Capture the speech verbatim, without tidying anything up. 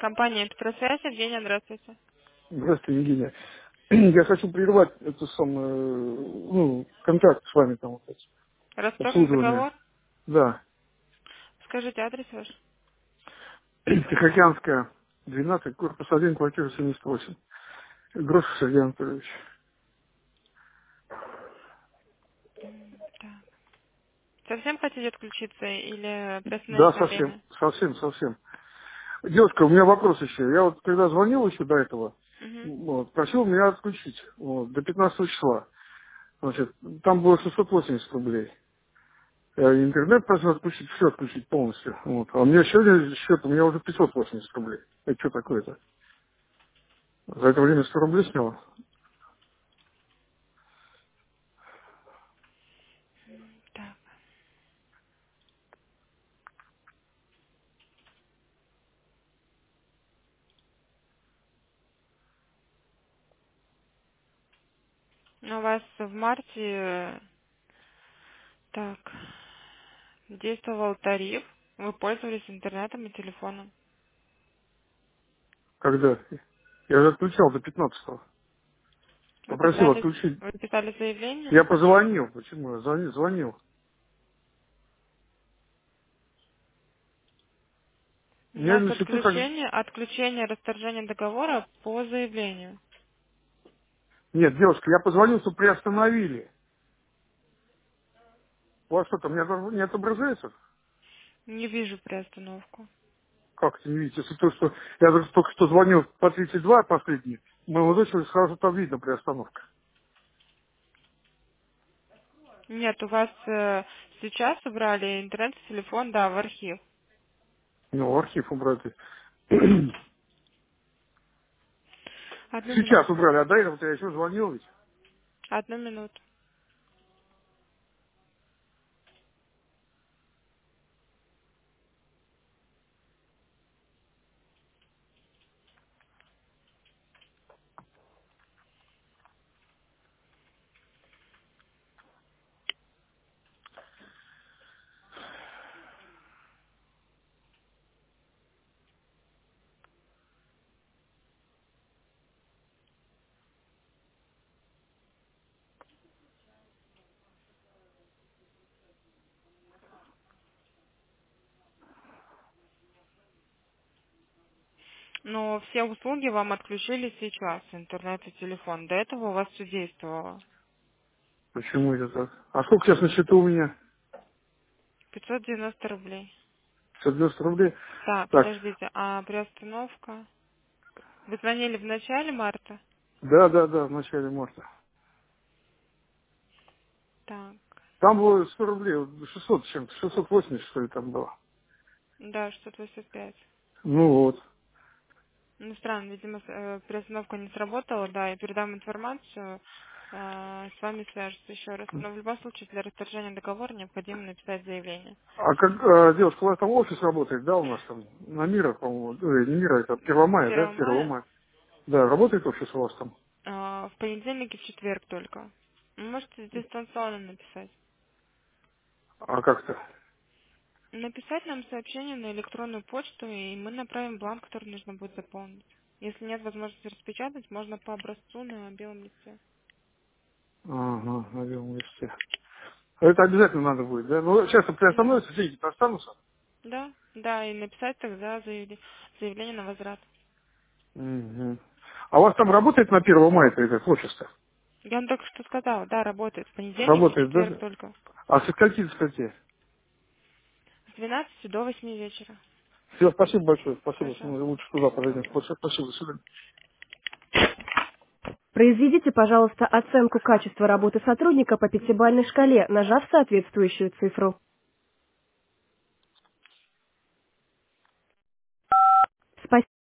Компания «Петросвязь», Евгения, здравствуйте. Здравствуйте, Евгения. Я хочу прервать эту самую, ну, контакт с вами там, вот, эти, Расторгнуть обслуживание. договор? Да. Скажите адрес ваш. Тихоокеанская, двенадцать, корпус один, квартира семьдесят восемь. Грош Сергей Анатольевич. Так. Совсем хотите отключиться или Да, приостановить на совсем, время? совсем, совсем. Девушка, у меня вопрос еще. Я вот когда звонил еще до этого, Угу. вот, просил меня отключить вот, до пятнадцатого числа. Значит, там было шестьсот восемьдесят рублей. Э, Интернет просил отключить, все отключить полностью. Вот. А у меня сегодня счет, у меня уже пятьсот восемьдесят рублей. Это что такое-то? За это время сто рублей сняла? Так. Ну, у вас в марте, э, так, действовал тариф. Вы пользовались интернетом и телефоном. Когда? Я же отключал до пятнадцатого. Вы Попросил писали, отключить. вы писали заявление? Я позвонил. Почему? Я звонил. звонил. У У меня нас на счету как... отключение, отключение, расторжение договора по заявлению. Нет, девушка, я позвонил, что приостановили. У вас что-то, мне не отображается? Не вижу приостановку. Как это не видите? Если то, что я даже только что звонил по тридцать два последний, моему дочери сразу там видно приостановка. Нет, у вас э, сейчас убрали интернет, телефон, да, в архив. Ну, архив убрать. Одну Сейчас минуту. убрали, а до этого я еще звонил ведь. Одну минуту. Но все услуги вам отключили сейчас, интернет и телефон. До этого у вас все действовало. Почему это так? А сколько сейчас на счету у меня? пятьсот девяносто рублей. пятьсот девяносто рублей. Так, Так, подождите, а приостановка? Вы звонили в начале марта? да, да, да, в начале марта. Так, Там было сто рублей, вот шестьсот с чем-то, шестьсот восемьдесят что ли там было. да, шестьсот восемьдесят пять. Ну вот. Ну, странно, видимо, с- э, приостановка не сработала, да, я передам информацию, э, с вами свяжутся еще раз. Но в любом случае для расторжения договора необходимо написать заявление. А как, э, девушка, у вас там офис работает, да, у нас там? На Мира, по-моему, э, не Мира, это Первомая, да, первого мая, Первомая. Да, работает офис у вас там? э, в понедельник и в четверг только. Вы можете дистанционно написать. А как-то? Написать нам сообщение на электронную почту, и мы направим бланк, который нужно будет заполнить. Если нет возможности распечатать, можно по образцу на белом листе. Ага, на белом листе. А это обязательно надо будет, да? Ну, сейчас Да. приостановится, деньги останутся. Да, да, и написать тогда заявле- заявление на возврат. Мгм. А у вас там работает на первого мая этот офис-то? Я вам только что сказала, да, работает. В понедельник и Работает, четверг да? только. А со скольки до скольки? С двенадцати до восьми вечера. Все, спасибо большое. Спасибо. Хорошо. Мы лучше туда подойдем. Спасибо, до свидания. Произведите, пожалуйста, оценку качества работы сотрудника по пятибалльной шкале, нажав соответствующую цифру.